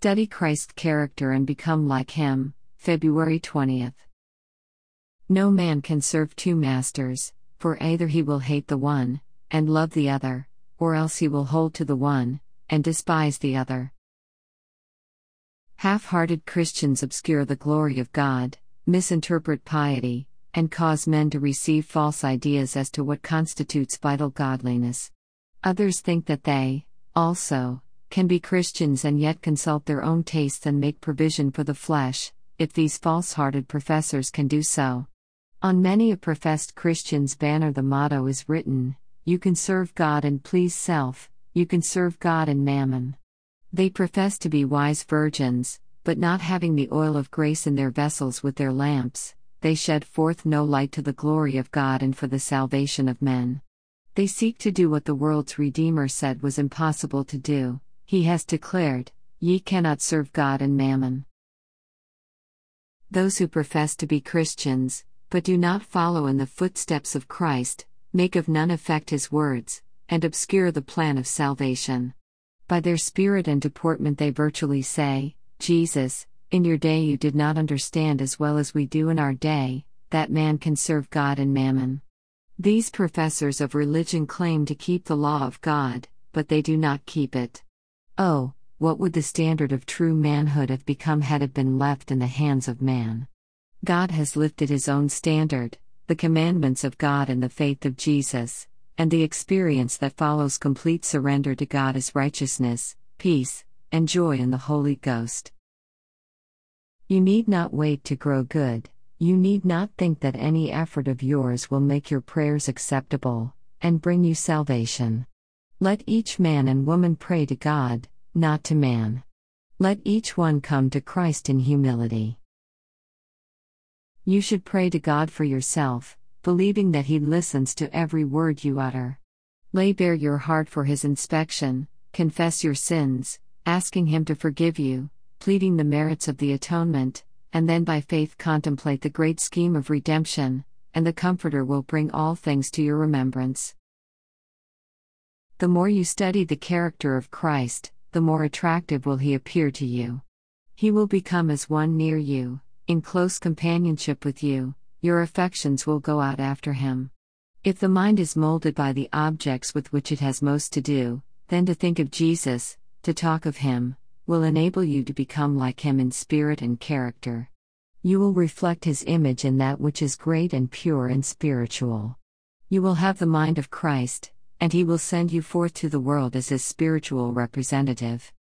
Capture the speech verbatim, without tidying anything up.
Study Christ's character and become like him. February twentieth. No man can serve two masters, for either he will hate the one, and love the other, or else he will hold to the one, and despise the other. Half-hearted Christians obscure the glory of God, misinterpret piety, and cause men to receive false ideas as to what constitutes vital godliness. Others think that they, also, can be Christians and yet consult their own tastes and make provision for the flesh, if these false-hearted professors can do so. On many a professed Christian's banner the motto is written, "You can serve God and please self, you can serve God and mammon." They profess to be wise virgins, but not having the oil of grace in their vessels with their lamps, they shed forth no light to the glory of God and for the salvation of men. They seek to do what the world's Redeemer said was impossible to do. He has declared, "Ye cannot serve God and mammon." Those who profess to be Christians, but do not follow in the footsteps of Christ, make of none effect his words, and obscure the plan of salvation. By their spirit and deportment they virtually say, "Jesus, in your day you did not understand as well as we do in our day, that man can serve God and mammon." These professors of religion claim to keep the law of God, but they do not keep it. Oh, what would the standard of true manhood have become had it been left in the hands of man? God has lifted his own standard, the commandments of God and the faith of Jesus, and the experience that follows complete surrender to God is righteousness, peace, and joy in the Holy Ghost. You need not wait to grow good, you need not think that any effort of yours will make your prayers acceptable, and bring you salvation. Let each man and woman pray to God, not to man. Let each one come to Christ in humility. You should pray to God for yourself, believing that He listens to every word you utter. Lay bare your heart for His inspection, confess your sins, asking Him to forgive you, pleading the merits of the atonement, and then by faith contemplate the great scheme of redemption, and the Comforter will bring all things to your remembrance. The more you study the character of Christ, the more attractive will He appear to you. He will become as one near you, in close companionship with you. Your affections will go out after Him. If the mind is molded by the objects with which it has most to do, then to think of Jesus, to talk of Him, will enable you to become like Him in spirit and character. You will reflect His image in that which is great and pure and spiritual. You will have the mind of Christ, and He will send you forth to the world as His spiritual representative.